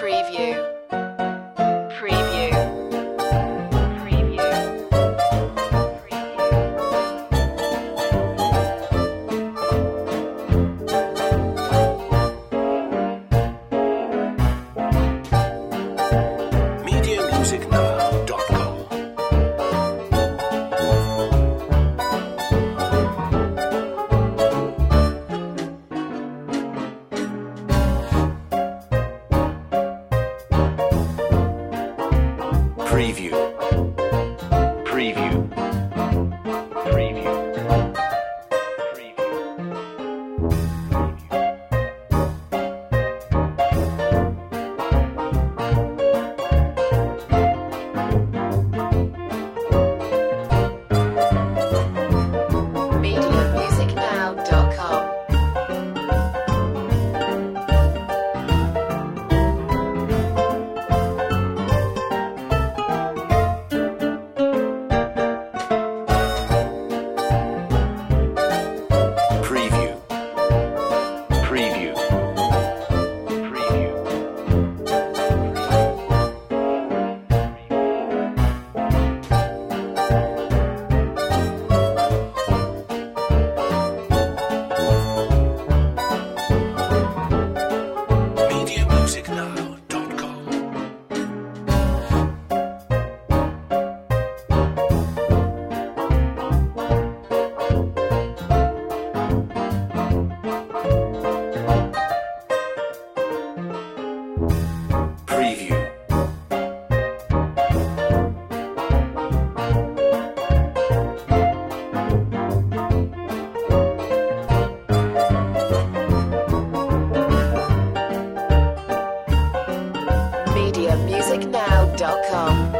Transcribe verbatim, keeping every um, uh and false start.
Preview. Preview. Preview. media music now dot com. Preview. Preview. Preview. media music now dot com. Preview. Preview. Preview. media music now dot com. Preview. media music now dot com.